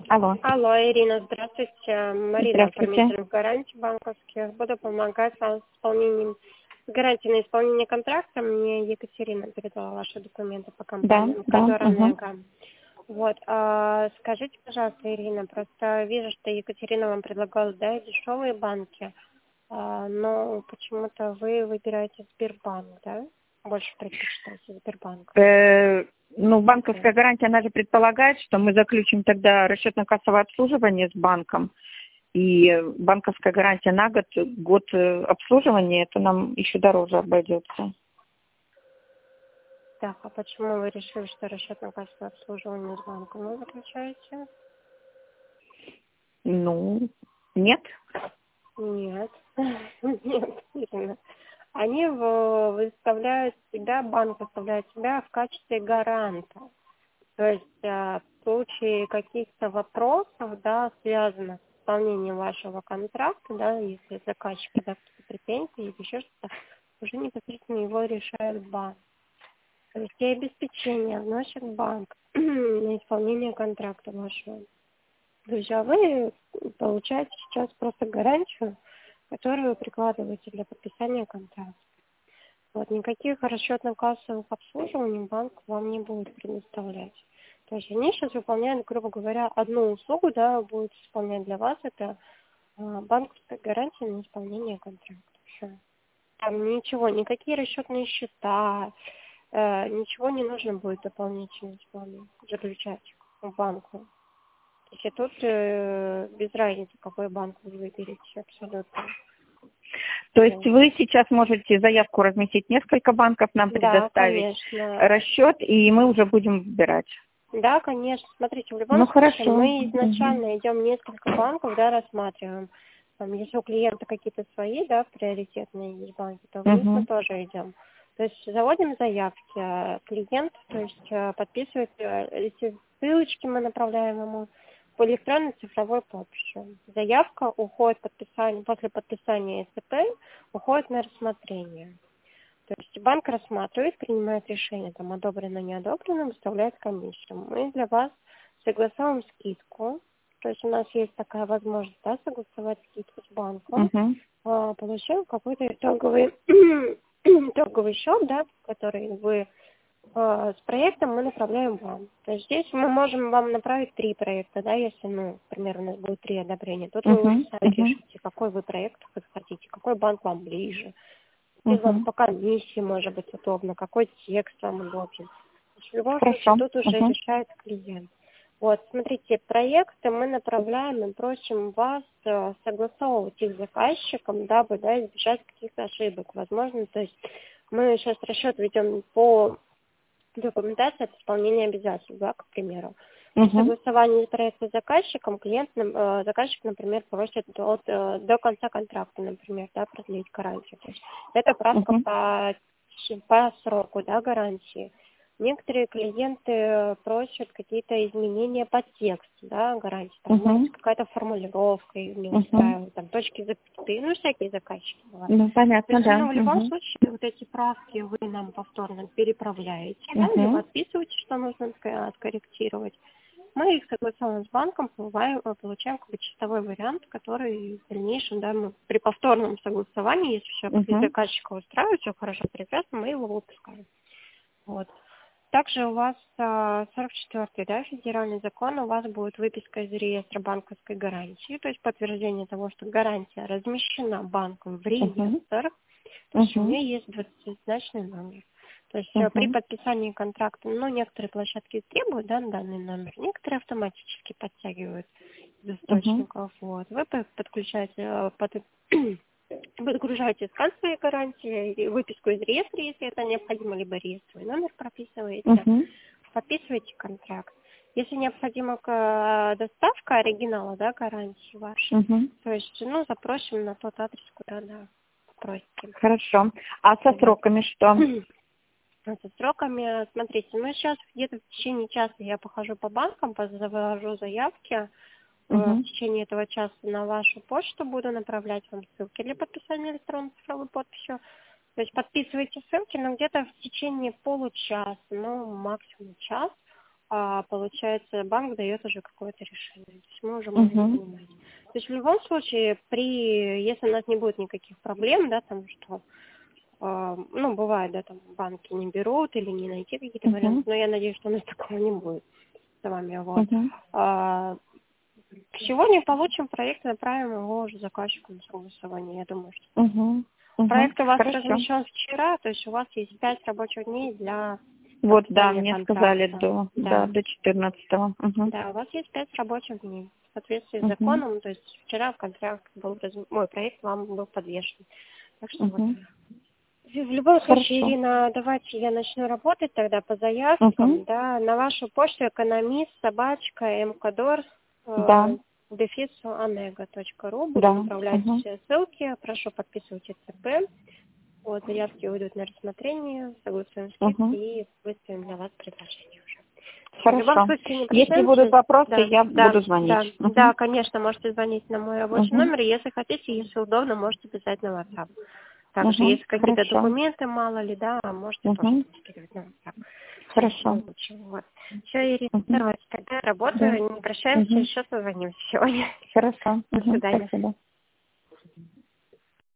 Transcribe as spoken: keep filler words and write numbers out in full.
Алло. Алло, Ирина, здравствуйте. Марина, Здравствуйте. оформитель гарантий банковских. Буду помогать вам с исполнением с гарантией на исполнение контракта. Мне Екатерина передала ваши документы по Да, компании да. Мкадор Угу. Энерго. Вот, а, скажите, пожалуйста, Ирина, просто вижу, что Екатерина вам предлагала, да, дешевые банки, а, но почему-то вы выбираете Сбербанк, да? Больше предпочитаете Сбербанк. Э, ну, банковская гарантия, она же предполагает, что мы заключим тогда расчетно-кассовое обслуживание с банком. И банковская гарантия на год, год э, обслуживания, это нам еще дороже обойдется. Так, а почему вы решили, что расчетно-кассовое обслуживание с банком вы заключаете? Ну, нет. Нет. Нет, Ирина. Они в- выставляют себя, банк выставляет себя в качестве гаранта. То есть а, в случае каких-то вопросов, да, связанных с исполнением вашего контракта, да, если заказчик даст какие-то претензии или еще что-то, уже непосредственно его решает банк. То есть и обеспечение вносит банк на исполнение контракта вашего. То есть, а вы получаете сейчас просто гарантию, которую вы прикладываете для подписания контракта. Вот, никаких расчетно-кассовых обслуживаний банк вам не будет предоставлять. То есть они сейчас выполняют, грубо говоря, одну услугу, да, будут исполнять для вас, это а, банковская гарантия на исполнение контракта. Всё. Там ничего, никакие расчетные счета, э, ничего не нужно будет дополнительно исполнять, заключать в банку. То есть и тут э, без разницы, какой банк вы выберете, абсолютно. То есть вы сейчас можете заявку разместить, несколько банков нам Да, предоставить конечно. расчет, и мы уже будем выбирать. Да, конечно. Смотрите, в любом Ну, случае хорошо. мы Угу. изначально идем несколько банков, да, рассматриваем. Там, если у клиента какие-то свои, да, приоритетные есть банки, то в них мы Угу. тоже идем. То есть заводим заявки, а клиент, то есть э, подписывает, э, эти ссылочки мы направляем ему по электронной цифровой подписи. Заявка уходит подписание, после подписания СТП уходит на рассмотрение. То есть банк рассматривает, принимает решение, там, одобрено, не одобрено, выставляет комиссию. Мы для вас согласовываем скидку. То есть у нас есть такая возможность, да, согласовать скидку с банком. Угу. А, получаем какой-то итоговый, итоговый счет, да, который вы а, с проектом мы направляем вам. То есть здесь мы можем вам направить три проекта, да, если, ну, например, у нас будет три одобрения. Тут вы уже Угу. сами Угу. решите, какой вы проект вы хотите, какой банк вам ближе. Если вам Угу. по комиссии может быть удобно, какой текст вам удобен. То есть в любом случае Хорошо. тут уже Угу. решает клиент. Вот, смотрите, проекты мы направляем и просим вас э, согласовывать их с заказчиком, дабы, да, избежать каких-то ошибок. Возможно, то есть мы сейчас расчет ведем по документации от исполнения обязательств, да, к примеру. При Угу. согласовании проекта с заказчиком клиент, нам- э, заказчик, например, просит до, э, до конца контракта, например, да, продлить гарантию. То есть это правка Угу. по, по сроку, да, гарантии. Некоторые клиенты просят какие-то изменения по тексту, да, гарантии. Там, может Угу. быть, какая-то формулировка их не Угу. устраивает, там, точки запятые, ну, всякие заказчики бывают. Ну, То понятно, есть, да. ну, в любом Угу. случае, вот эти правки вы нам повторно переправляете, да, либо Угу. отписываете, что нужно ска- откорректировать. Мы их согласовываем с банком, получаем, получаем как бы чистовой вариант, который в дальнейшем, да, мы при повторном согласовании, если все Угу. заказчика устраивает, все хорошо, прекрасно, мы его выпускаем. Вот. Также у вас а, сорок четвёртый, да, федеральный закон, у вас будет выписка из реестра банковской гарантии, то есть подтверждение того, что гарантия размещена банком в Угу. реестр, то есть у Угу. нее есть двадцатизначный номер. То есть э, при Угу. подписании контракта, ну, некоторые площадки требуют, да, данный номер, некоторые автоматически подтягивают из Угу. источников. Вот. Вы по- подключаете, э, под- подгружаете скан своей гарантии, и выписку из реестра, если это необходимо, либо реестровый номер прописываете, Угу. подписываете контракт. Если необходима к- доставка оригинала, да, гарантии вашей, Угу. то есть, ну, запросим на тот адрес, куда, да, просите. Хорошо. А со Вот. сроками что? Со сроками, смотрите, ну сейчас где-то в течение часа я похожу по банкам, завожу заявки. Э, В Угу. течение этого часа на вашу почту буду направлять вам ссылки для подписания электронной цифровой подписью. То есть подписывайте ссылки, но где-то в течение получаса, ну максимум час, а, получается, банк дает уже какое-то решение. То есть мы уже можем Угу. принимать. То есть в любом случае, при, если у нас не будет никаких проблем, да, там что, а, ну, бывает, да, там банки не берут или не найти какие-то Угу. варианты, но я надеюсь, что у нас такого не будет с вами, вот. Угу. А, сегодня получим проект, направим его уже заказчику на согласование, я думаю, что Угу. Угу. проект у вас Хорошо. размещен вчера, то есть у вас есть пять рабочих дней для Вот, да, подписания мне сказали контракта. до, да, Да. до четырнадцатого. Угу. Да, у вас есть пять рабочих дней. В соответствии с Угу. законом, то есть вчера контракт был, раз- мой проект вам был подвешен. Так что вот. Угу. В в любом случае, Хорошо. Ирина, давайте я начну работать тогда по заявкам, Угу. да, на вашу почту экономист, собачка, мкадор, Да, э, дефис онега точка ру. Буду да. направлять Угу. все ссылки. Прошу, подписывайте ЦП. Вот, заявки уйдут на рассмотрение, согласуем скидки Угу. и выставим для вас предложение уже. Всё, в любом Хорошо. случае, не Если будут прощаемся. вопросы, Да, я да, буду звонить. да, Угу. да, конечно, можете звонить на мой рабочий Угу. номер, и если хотите, если удобно, можете писать на WhatsApp. Также, Угу. если какие-то Хорошо. документы, мало ли, да, можете тоже Угу. скидывать на WhatsApp. Хорошо. Вот. Все, Ирина, Угу. давайте тогда Да. работаю, не прощаемся, Угу. еще созвонимся сегодня. Хорошо. До Угу. свидания. Спасибо.